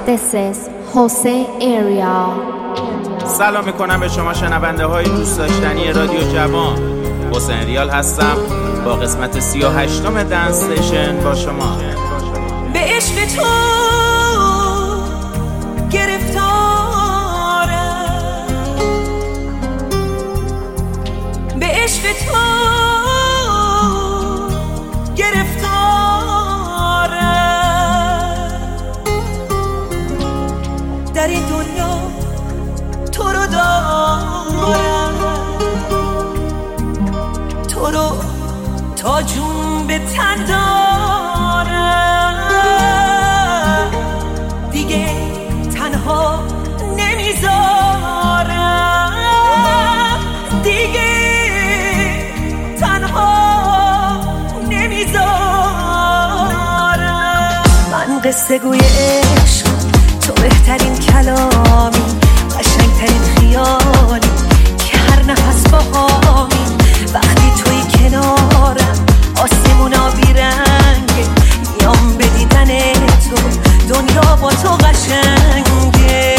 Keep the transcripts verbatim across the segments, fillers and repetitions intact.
This is Jose Area. سلام میکنم به شما شنونده های دوست داشتنی رادیو جوان. حسین ریال هستم با قسمت سی و هشتم دنس استیشن با شما. به عشق تو گرفتارم، به عشق تو گرفتارم، در این دنیا تو رو دارم، تو رو تا جون به تن دارم، دیگه تنها نمیذارم، دیگه تنها نمیذارم. من قصه گوی عشق، تو بهترین کلامی، قشنگترین خیالی که هر نفس باهامی. وقتی توی کنارم آسمونا بیرنگه، میام به دیدن تو، دنیا با تو قشنگه.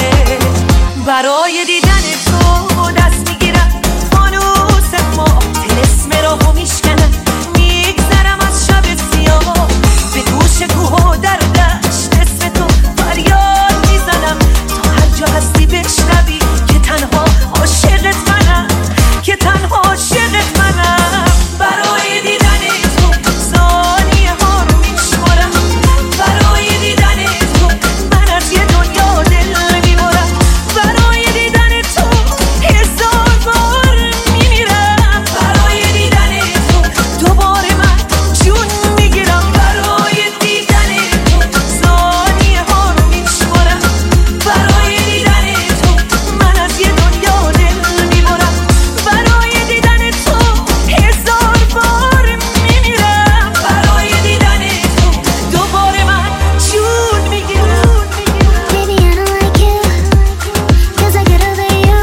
برای دیدن تو دست میگیرم فانوس ما، طلسم راهو میشکنم، میگذرم از شب سیاه، به گوش کوه و در دشت اسم تو فریاد میزنم، تا هر جا هستی بشنوی که تنها عاشقت منم، که تنها عاشقت منم. برای دیدن تو ثانیه ها رو میشمارم، برای دیدن تو من از یه دنیا دل میبرم، برای دیدن تو هزار بار میمیرم، برای دیدن تو دوباره من جون میگیرم، برای دیدن تو ثانیه ها رو میشمارم، برای دیدن تو من از یه دنیا دل میبرم، برای دیدن تو هزار بار میمیرم، برای دیدن تو دوباره من جون میگیرم. Baby, I don't like you, 'cause I get over you.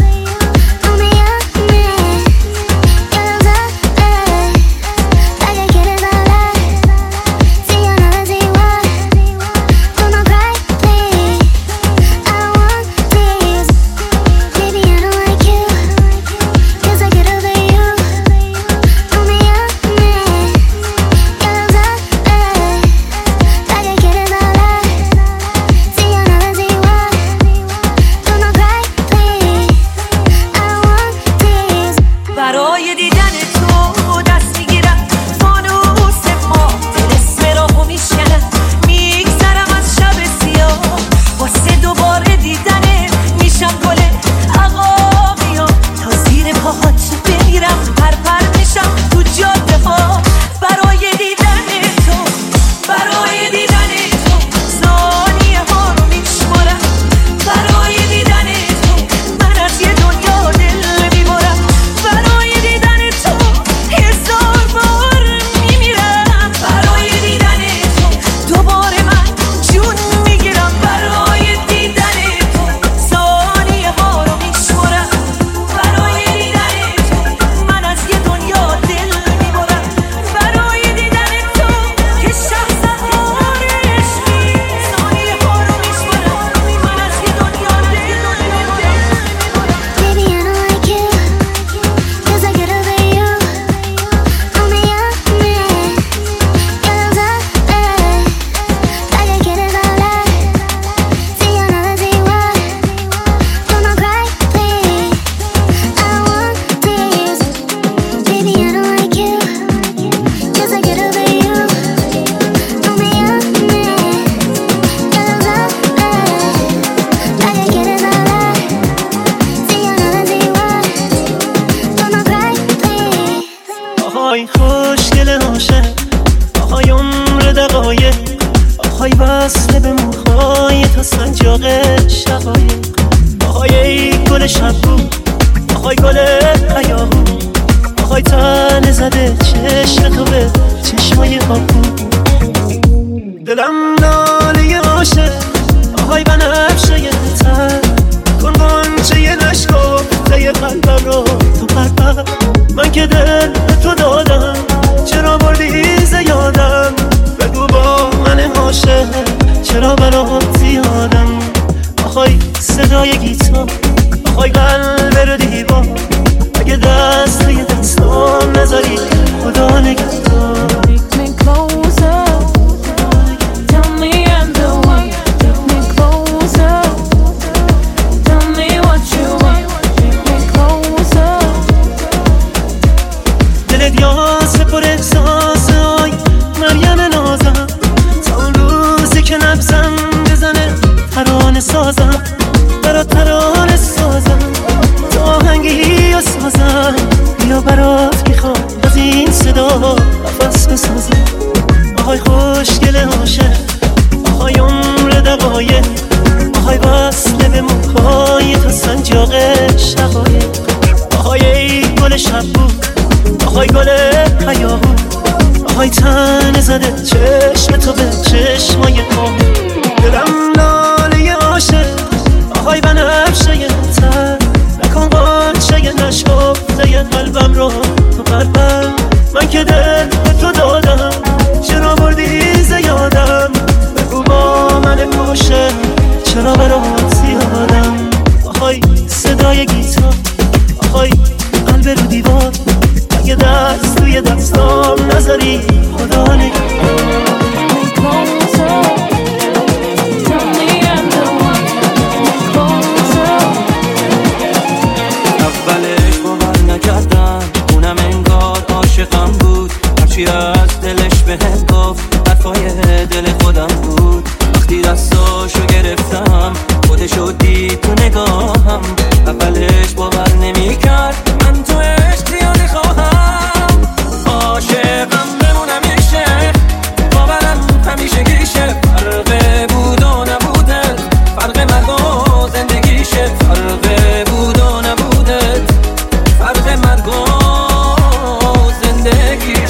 Only a man, your love's a lie, like I get it all right. See, I never see why. Don't not cry, please. I want this. Baby, I don't like you, 'cause I get over you. Only a man, your love's a lie, like I get it all right. See, I never see why. Don't not cry, please. I want this. برای دیدن تو دست میگیرم فانوس ما، طلسم راهو میشکنم، میگذرم از شب سیاه، واسه دوباره دیدنه میشم گل عقاقیام، تا زیر پاهات بمیرم، پر پر میشم تو جاده ها. برای دیدن تو، برای دیدن تو ثانیه ها رو میشمارم، برای دیدن تو من از یه دنیا دل میبرم، برای دیدن تو هزار بار میمیرم، برای دیدن تو دوباره من جون میگیرم، برای دیدن تو ثانیه ها رو میشمارم، برای دیدن تو من از یه دنیا دل میبرم، برای دیدن تو که شب سهار عشقی، ثانیه ها رو میشمارم، من از یه دنیا دل میبرم. Baby, I don't like you, 'cause I get over you. Only a man, your love's a lie, like I get it all right. See, I never see why. Don't not cry, please. I want this. Baby, I don't like you, 'cause I get over you. Only a man, your love's a lie, like I get it all right. See, I never see why. Don't not cry, please. آهای خوشگل عاشق، آهای عمر دقایق، آهای وصله به موهای تا سنجاق شقایق، آهای ای گل شبگو، آهای گل هیاهو، آهای تنه زده چشم تو به چشمای آبو. دلم ناله عاشق، آهای بنفشه تر، کن غنچه نشکفته قلبم رو تو پرپر. من که دل به تو دادم، چرا بردی ز یادم؟ بگو با من عاشق چرا برات زیادم؟ بسازم، برات ترانه سازم، تو آهنگی و سازم، بیا برات میخوام از این صدا نفس بسازم. آهای خوشگل عاشق، آهای عمر دقایق، آهای وصل به موهای تا سنجاق شقایق، آهای ای گل شبو، آهای گل پیاهو، آهای تن زده چشم تو به چشمای ما، دلم لاله عاشق، آهای بنفشه تر، نکن قاچه نشفته قلبم رو تو قلبم، من که دل به تو دادم چرا بردی زیادم، بگو با من عاشق چرا برات زیادم. آهای صدای گیتار، آهای قلب رو دیوار، اگه دست توی دستام نذاری خدا نگهدار. اولش باور نکردم اونم انگار عاشقم بود، هرچی از دلش بهم گفت حرفای دل خودم بود. وقتی دستاشو گرفتم خودشو دید تو نگاهم، اولش باور نمیکرد من تو عشق زیاده خواهم. عاشقم بمونم میشه، باورم همیشه گیشه، فرق بود و نبوده، فرق مرگ و زندگیشه، فرق بود و نبوده، فرق مرگ و زندگیشه.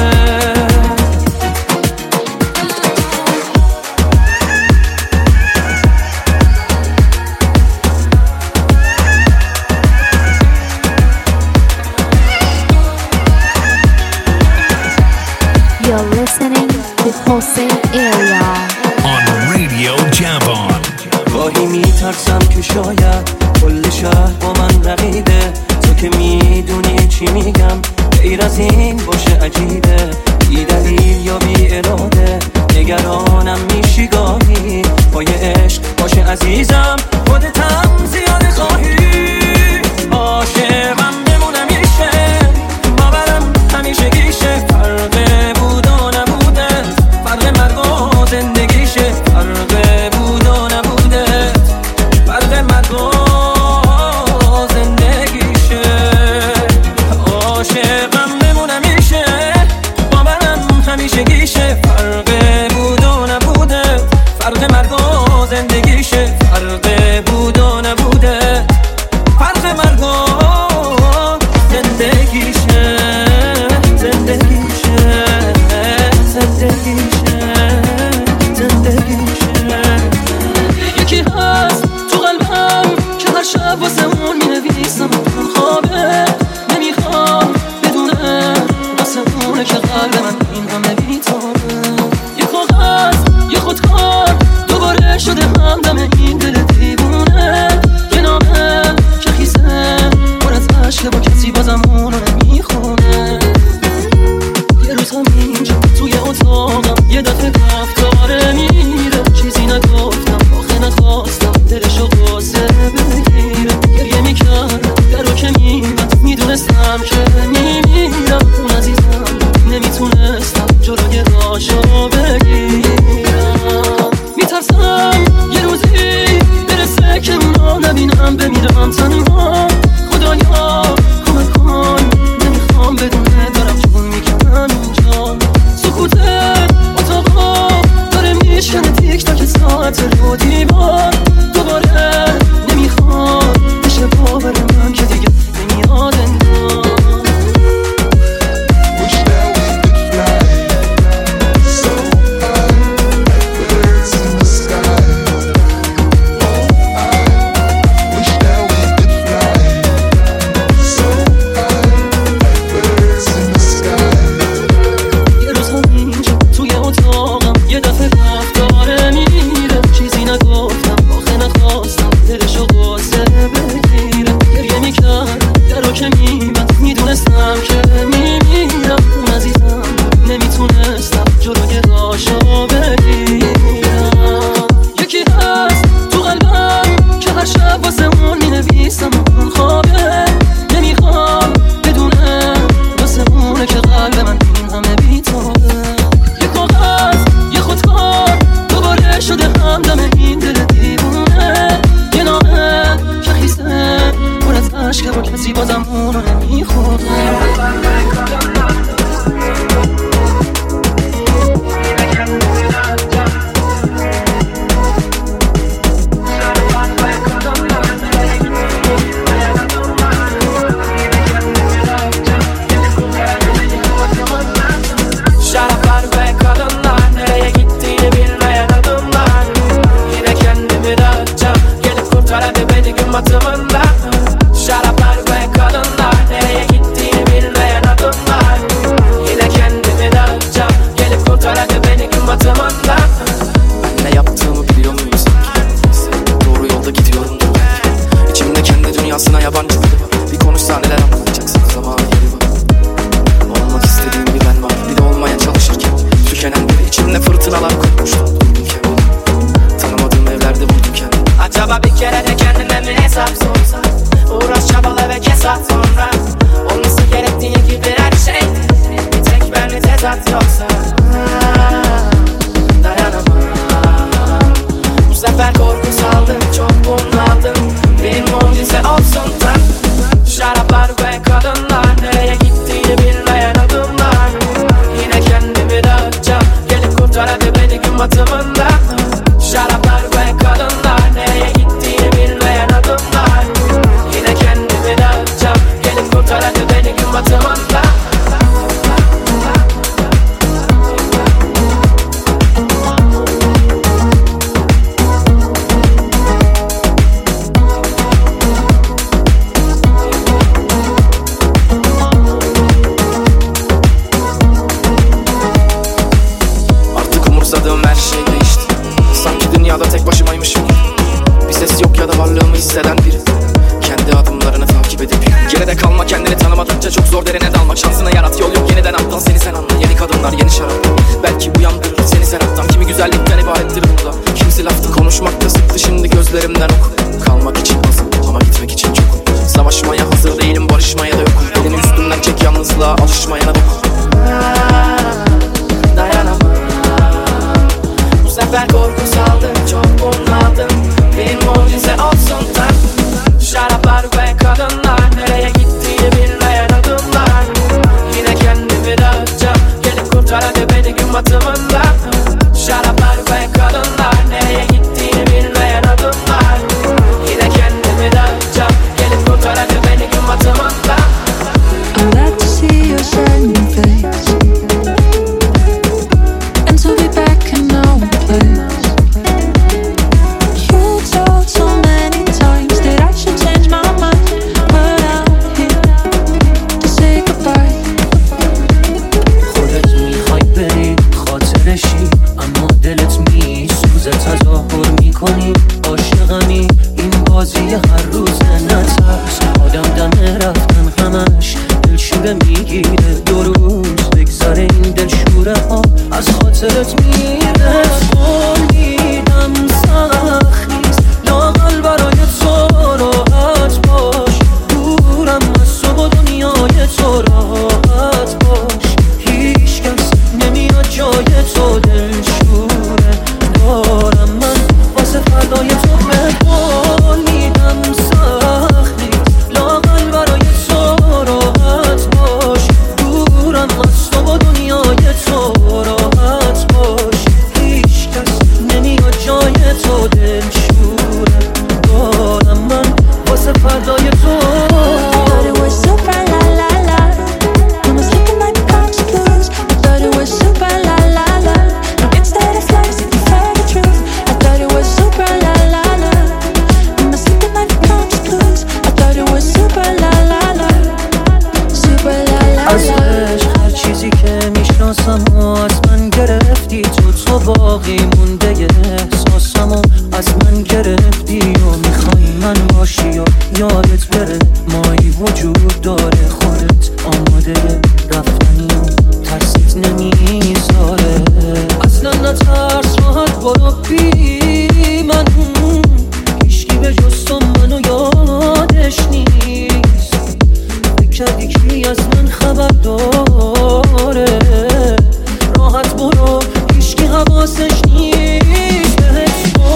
You're listening to Jose Area on Radio Javon. گاهی میترسم که شاید کل شهر با من رقیبه، تو که میدونی چی میگم غیر از این باشه عجیبه، بی دلیل یا بی اراده نگرانم میشی گاهی، پای عشق باشه عزیزم خودتم زیاده خواهی. عاشقم بمونم میشه، باورم همیشه گیشه، فرق بود و نبوده، فرق مرگ و زندگیشه، فرق بود و نبوده، فرق مرگ و زندگیشه. عاشقم بمونم میشه، باورم همیشه گیشه، فرق بود و نبوده، فرق مرگ و زندگیشه، فرق بود و نبوده، فرق مرگ و زندگیشه، زندگیشه، زندگیشه، زندگیشه. یکی هست تو قلبم که هر شب واسه اون مینویسم، اون خوابه نمیخوام بدونه واسه اونه که قلب من این همه بیتاره. یه کاغذ یه خودکار دوباره شده همدم این دل دیوونه، یه نامه که خیزه پر از عشقه با کسی بازم اونو نمیخونه. یه روز هم اینجا توی اتاقم یه دفعه گفت داره میره، چیزی نگفتم آخه نخواستم دلشو قصه بگیره. گریه میکرد درو که میبند، میدونستم که میمیرم، اون عزیزم نمیتونستم جلوی راشو بگیرم. میترسم یه روزی برسه که اونا نبینم بمیرم تنها، خدایا کمک کن نمیخوام بدونه دارم جون میکنم اینجا. سکوت اتاقا داره میشکنه تیک تاک ساعت رو دیوار، دوباره نمیخواد بشه باور من که دیگه نمیاد انگار. Wish that we could fly so high. باشی بازم اونو نمیخوام.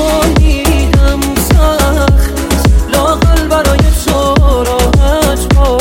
برای تو راحت باش.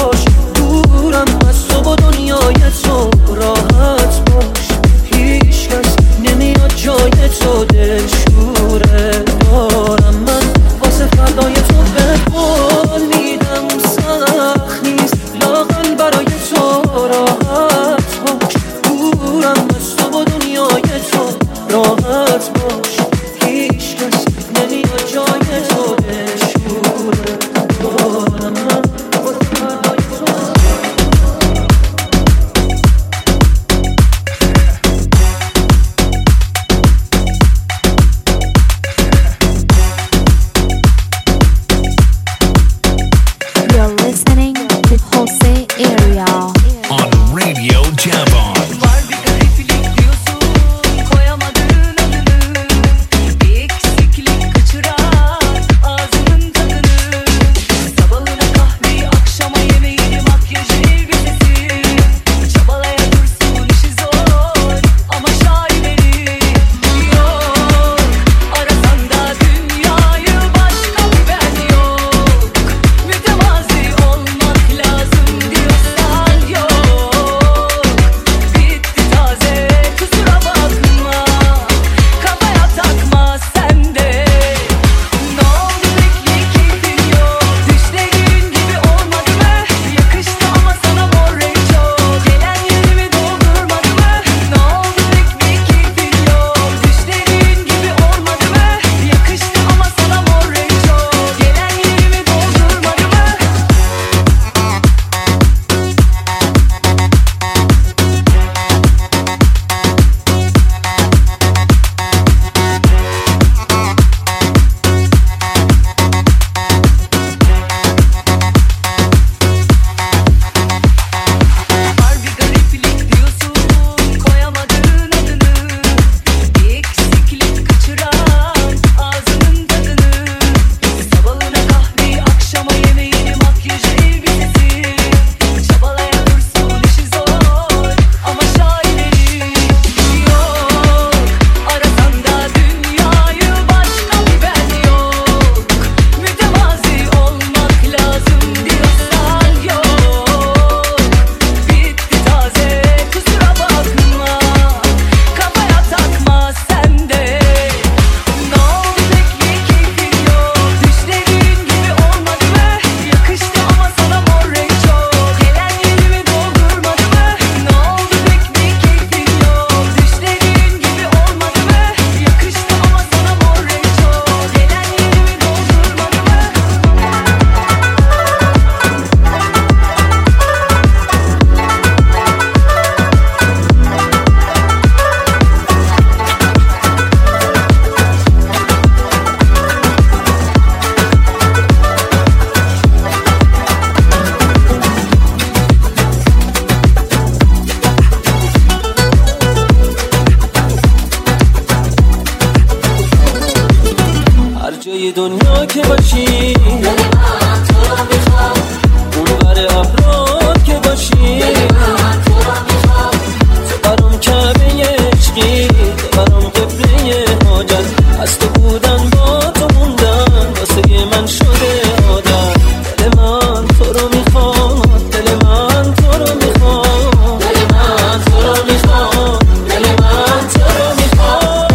توی دنیا که باشی دل من تو رو میخوام اون بر ابراد که باشی دل من تو رو میخوام تو برام کعبه عشقی تو برام قبله حاجت از تو بودن با تو موندن واسه من شده عادت دل من تو رو میخوام دل من تو رو میخوام دل من تو رو میخوام دل من تو رو میخوام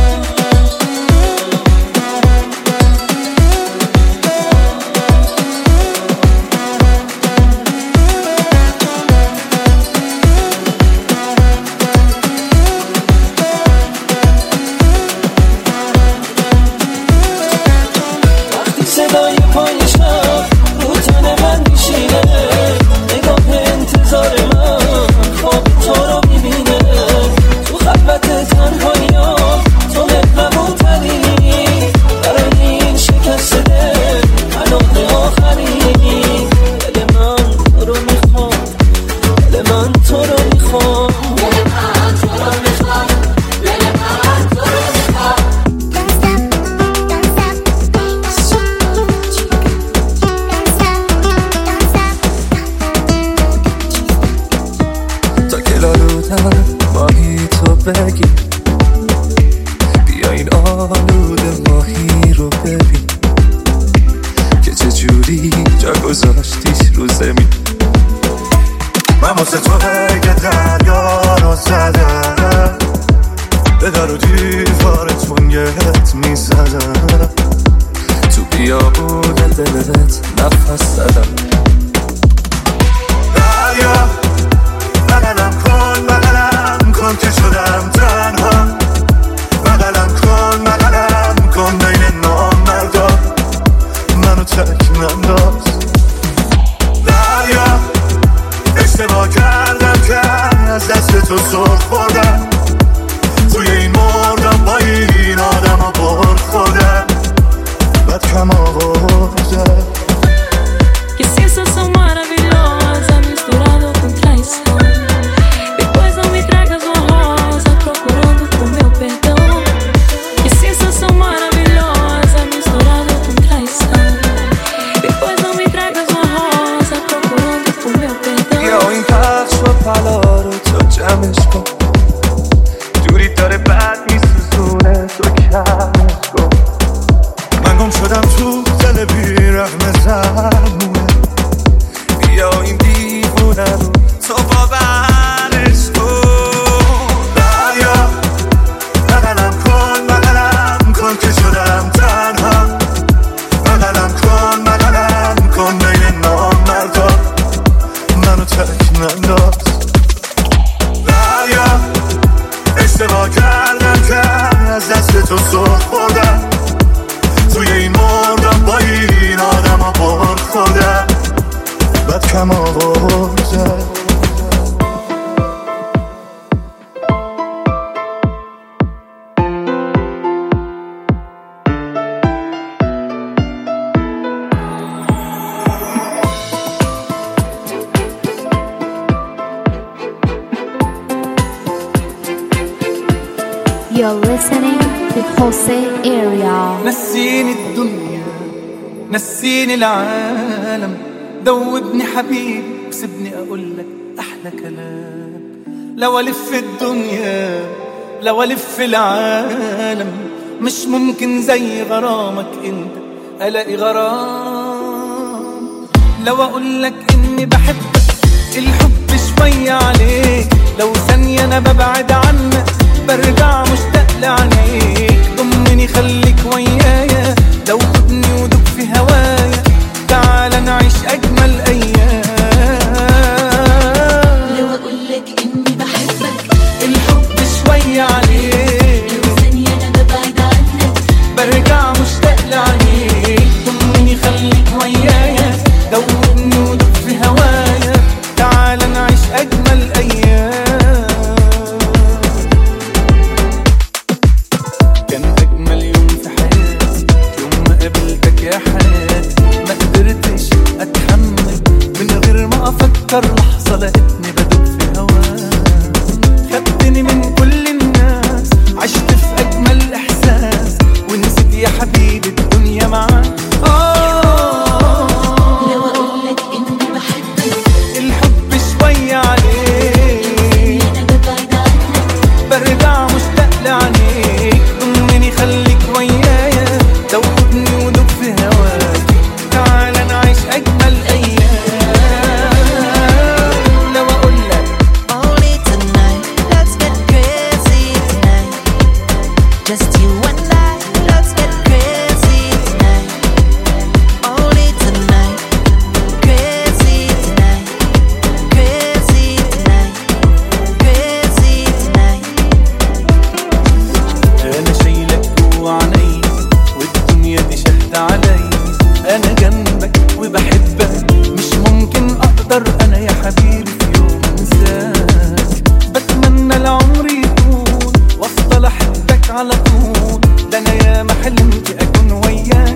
صدای پای شب رو تن من میشینه نگاه انتظار من خواب تو رو میبینه تو خلوت تنهایی ها تو مهربون ترینی برای این شکست دل پناه آخرینی دل من تو رو میخوام دل من تو رو میخوام دل من تو رو میخوام دل من تو رو میخوام ماهی تو بگی بیا این آلوده ماهی رو ببین که چجوری جا گذاشتیش رو زمین من واسه تو بگه دریا رو زدم به در و دیوارتون یهت میزدم تو بیابون دلت نفس زدم دریا بغلم کن بغلم کن که شدم تنها بغلم کن بغلم کن بین نامردا منو تک ننداز دریا اشتباه کردم که از دست تو سر خوردم توی این مردم با این آدم ها بر خوردم بد کم آورده Que sensação maravilhosa misturado com traição. Depois não me tragas uma rosa procurando o meu perdão. Que sensação maravilhosa misturado com traição. Depois não me tragas uma rosa procurando o meu perdão. یا این پخش و پلا رو تو جمعش کن جوری داره بد میسوزونه تو کمش کن من گم شدم تو دل بیرحم زمونه بیا این دیوونه رو تو باورش کن دریا بغلم کن بغلم کن که شدم تنها بغلم کن بغلم کن بین نامردا منو تک ننداز دریا اشتباه کردم که از دست تو سر خوردم توی این مردم با این آدم ها بر خوردم بد کم آورده You're listening to Jose Area. نسيني الدنيا نسيني العالم ذوبني حبيبي وسيبني اقولك احلى كلام لو الف الدنيا لو الف العالم مش ممكن زي غرامك انت الاقي غرام لو اقولك اني بحبك الحب شوية عليك لو ثانية انا ببعد عنك برجع مشتاق لعينيك ضمني خليك ويايا دوبني ودوب في هوايا تعال نعيش اجمل ايام لو اقولك اني بحبك الحب شوية عليك لو ثانية انا ببعد عنك برجع مشتاق لعينيك ضمني خليك ويايا دوبني ودوب في هوايا تعال نعيش اجمل ايام أفكر لحظة لقيتني بدوب في هواك خدتني من كل الناس عشت في أجمل إحساس ونسيت يا حبيبي الدنيا معاك just you and I. Let's get crazy tonight, only tonight. Crazy tonight, crazy tonight, crazy tonight. أنا شايلك جوا عيني والدنيا دي شاهدة علي. أنا جنبك وبحبك مش ممكن أقدر أنا يا حبيبي في يوم أنساك. بتمنى العمر يطول وأفضل أحبك على طول. ده أنا ياما حلمت أكون وياك.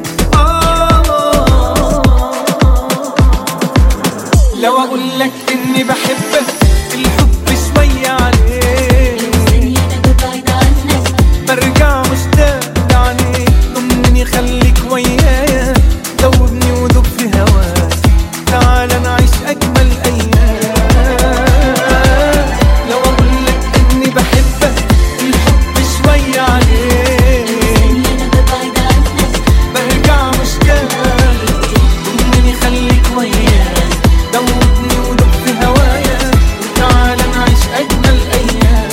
لو أقولك إني بحبك الحب شوية عليك برجع مشتاق عليك. ضمني خليك ويايا دوبني وذوب في هواك. تعال نعيش أجمل أيام. لو أقولك إني بحبك الحب شوية عليك برجع مشتاق. ضمني خليك ويايا دوبني وذوب في هوايا. تعال نعيش أجمل أيام.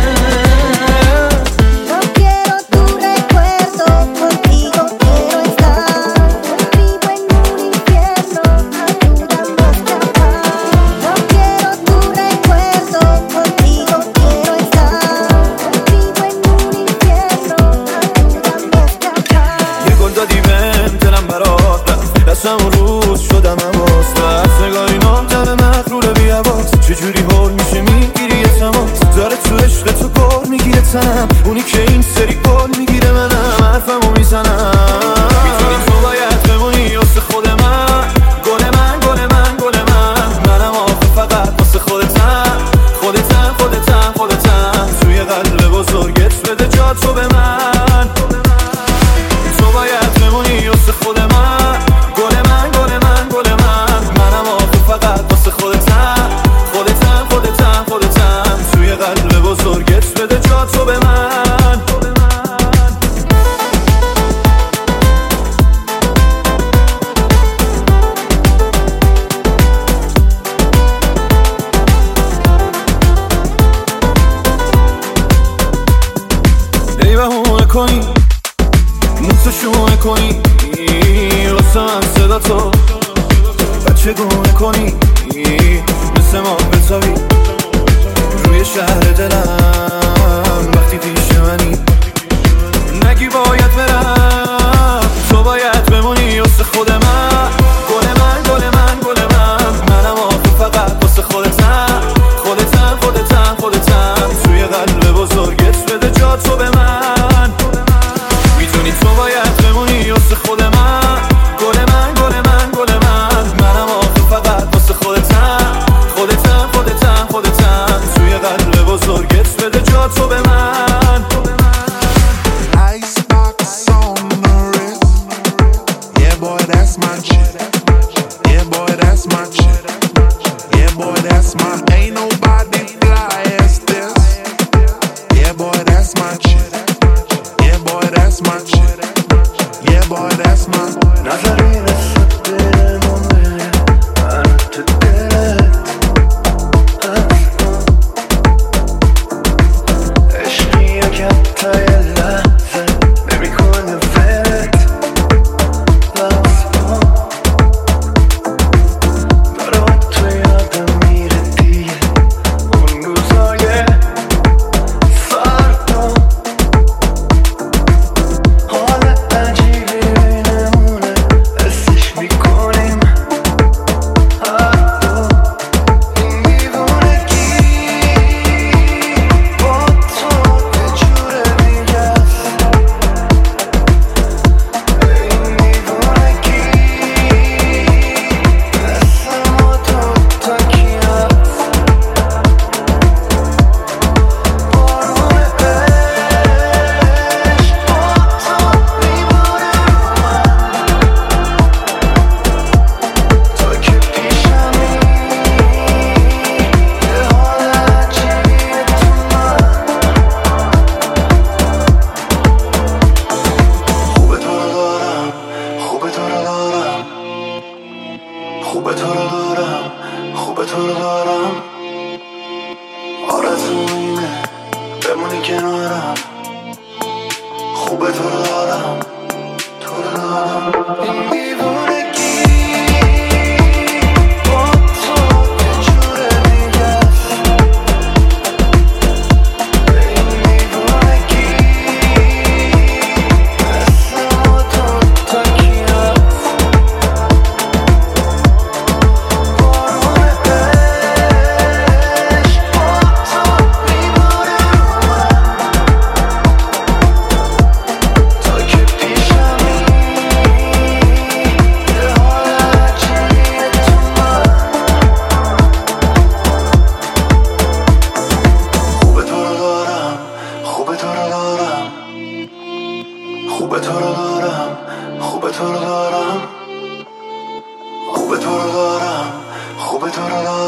No quiero tu recuerdo, contigo quiero estar. Vivo en un infierno, ayúdame a escapar. No quiero tu recuerdo, contigo quiero estar. Vivo en un infierno, ayúdame a escapar. یه گل دادی بهم دلم برات رفت. دستم اون روز شدم حواس رفت. سگاهی نامتن مغرور بی حواس. چجوری حال میشه میگیری یه تماس. داره تو عشق تو گل میگیره تنم. اونی که این سری گل میگیره منم. حرفمو میزنم. میتونی تو باید بمونی واسه خود من. گل من گل من گل من. منم آخه فقط واسه خودتم. خودتم خودتم خودتم. توی قلب بزرگت بده جا تو به من. تو باید بمونی واسه خود من. گل من گل من گل من. منم آخه فقط واسه خودتم. خودتم خودتم خودتم. توی قلب بزرگت بده جا تو به من. ای بهونه کنی موسو شونه کنی واسه من صدا تو بچه گونه کنی مثل ما بتابی روی شهر دلم وقتی پیش منی. نگی باید برم تو باید بمونی واسه خود من. گل من گل من گل من. منم آخه فقط واسه خودتم. خودتم خودتم خودتم. توی قلب بزرگت بده جا تو به من. میدونی تو باید بمونی واسه خود من. گل من گل من گل من. منم آخه فقط واسه خودتم. خودتم خودتم خودتم. توی قلب بزرگت بده جا تو به من. Icebox on the wrist. Yeah, boy, that's my shit. Yeah, boy, that's my shit. Yeah, boy, that's my. Ain't nobody fly as this. Yeah, boy, that's my shit. Yeah, boy, that's my shit. Yeah, boy, that's my. نظری نسبت بهمون بگه من تو دلت عشقی یا کتا یه لحظه نمیکنه ولت لحظه داره با تو یادم میره دیگه اون روزای فردا. حال عجیبی بینمونه خوبه تو رو دارم تو رو دارم این دیوونگی با تو یه جور دیگه است این دیوونگی مثل ما دوتا کی هست بارون عشق با تو میباره رو من تا که پیشمی یه حال عجیبیه تو من خوبه تو رو دارم خوبه تو رو دارم خوبه تو رو دارم خوبه تو رو دارم خوبه تو رو دارم خوبه تو رو دارم